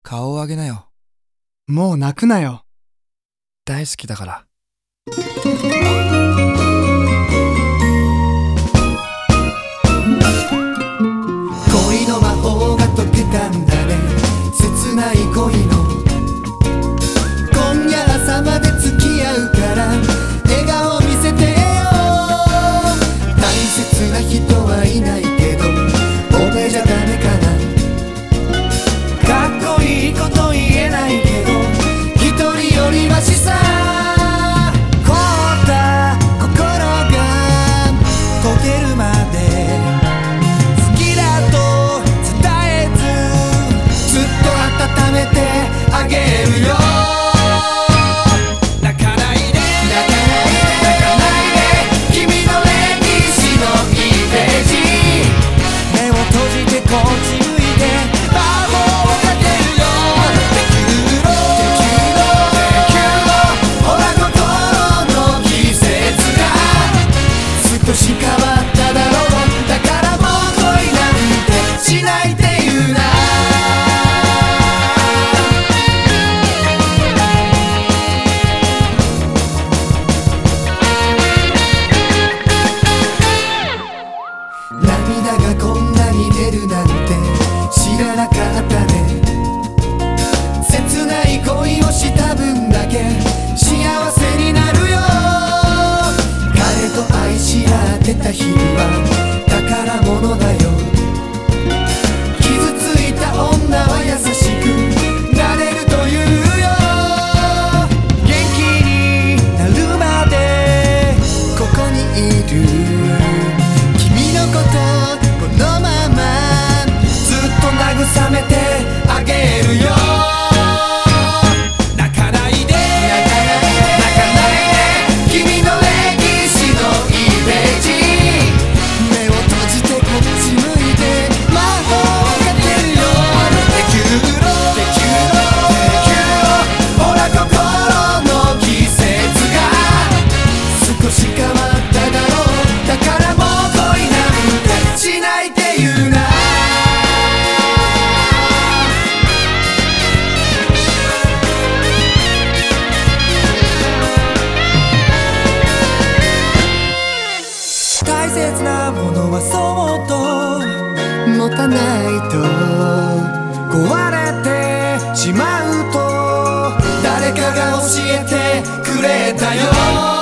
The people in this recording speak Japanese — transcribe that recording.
顔を上げなよ。 もう泣くなよ。 大好きだから。 恋の魔法が解けたんだね。切ない恋の今夜朝まで付き合うから笑顔見せてよ。大切な人はいないけど俺じゃダメかな。かっこいいこと言えないけど一人よりマシさ。凍った心が溶けるまで好きだと伝えずずっと温めてあげるよ。泣かないで泣かないで泣かないで君の歴史の1ページ。目を閉じてこっち向いて魔法をかけるよ。できるのほら心の季節が少し変わっただろう。だからもう恋なんてしないって言うな。涙がこんなに出るなんて知らなかったね。切ない恋をした分だけ幸せになるよ。彼と愛し合ってた日々は宝物だよ。傷ついた女は優しくなれるというよ。元気になるまでここにいる君のことこのままずっと慰めてあげるよ。泣かないで泣かないで泣かないで君の歴史の1ページ。目を閉じてこっち向いて魔法をかけるよ。できるのほら心の季節が少し変わっただろう。だからもう恋なんてしないって言うな。大切なものはそっと持たないと壊れてしまうと誰かが教えてくれたよ。